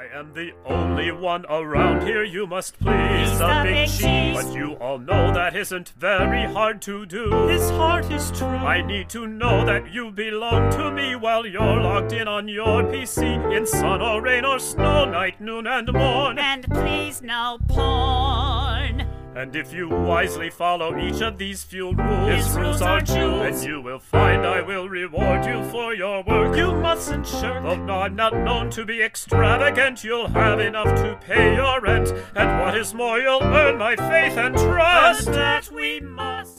am the only one around here you must please. He's the big cheese. But you all know that isn't very hard to do. His heart is true. I need to know that you belong to me while you're logged in on your PC in sun or rain or snow, night, noon, and morn. And please no porn. And if you wisely follow each of these few rules, His rules are jewels. then you will find I will reward you for your work. You mustn't shirk. Though I'm not known to be extravagant, you'll have enough to pay your rent. And what is more, you'll earn my faith and trust. And that we must.